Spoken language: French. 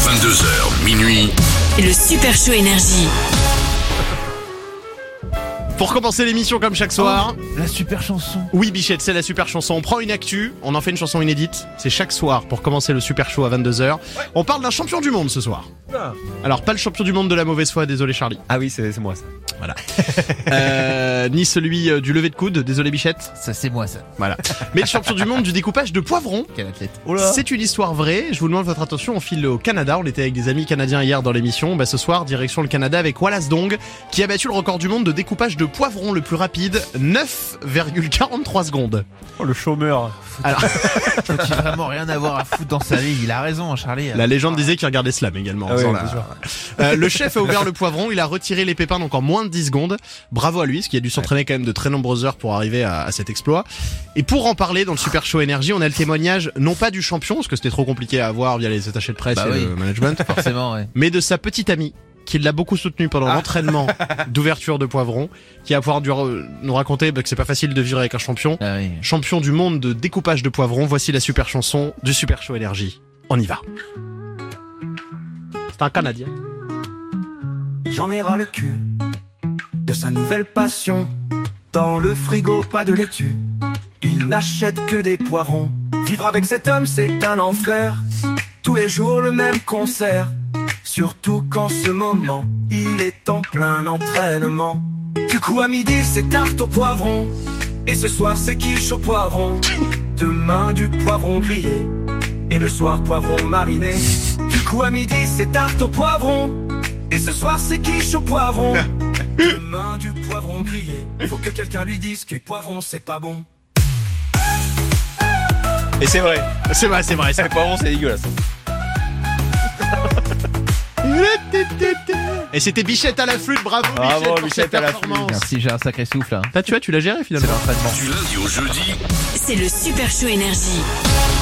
22h, minuit. Le Super Show Énergie. Pour commencer l'émission comme chaque soir. La super chanson. Oui, Bichette, c'est la super chanson. On prend une actu, on en fait une chanson inédite. C'est chaque soir pour commencer le Super Show à 22h. On parle d'un champion du monde ce soir. Alors, pas le champion du monde de la mauvaise foi, désolé Charlie. Ah oui, c'est moi ça. Voilà. Ni celui du lever de coude, désolé Bichette. Ça c'est moi ça. Voilà. Mais le champion du monde du découpage de poivrons. Quel athlète. C'est une histoire vraie, je vous demande votre attention, on file au Canada, on était avec des amis canadiens hier dans l'émission, ce soir direction le Canada avec Wallace Dong qui a battu le record du monde de découpage de poivrons le plus rapide, 9,43 secondes. Oh le chômeur. Alors, Faut-il vraiment rien avoir à foutre dans sa vie? Il a raison Charlie. la légende disait qu'il regardait Slam également. Ah oui, Sans bien sûr. le chef a ouvert le poivron, il a retiré les pépins donc en moins de 10 secondes. Bravo à lui, parce qu'il a dû s'entraîner quand même de très nombreuses heures pour arriver à cet exploit. Et pour en parler dans le Super Show Énergie, on a le témoignage non pas du champion, parce que c'était trop compliqué à avoir via les attachés de presse et le management, Forcément, ouais. mais de sa petite amie qui l'a beaucoup soutenu pendant l'entraînement d'ouverture de poivron, qui va pouvoir nous raconter que c'est pas facile de vivre avec un champion. Ah oui. Champion du monde de découpage de poivrons, voici la super chanson du Super Show Énergie. On y va. C'est un Canadien. J'en ai ras le cul de sa nouvelle passion. Dans le frigo, pas de laitue. Il n'achète que des poivrons. Vivre avec cet homme, c'est un enfer. Tous les jours le même concert. Surtout qu'en ce moment, il est en plein entraînement. Du coup à midi, c'est tarte au poivron. Et ce soir, c'est quiche au poivron. Demain, du poivron grillé. Et le soir, poivron mariné. Du coup à midi, c'est tarte au poivron. Et ce soir, c'est quiche au poivron. Demain, du poivron grillé. Faut que quelqu'un lui dise que poivron, c'est pas bon. Et c'est vrai. C'est vrai. Les poivrons c'est dégueulasse. Et c'était Bichette à la flûte, bravo Bravo, pour Bichette cette à la flûte. performance. Merci, j'ai un sacré souffle. Hein. Tu l'as géré finalement. C'est l'entraînement. Du lundi au jeudi, C'est le Super Show Énergie.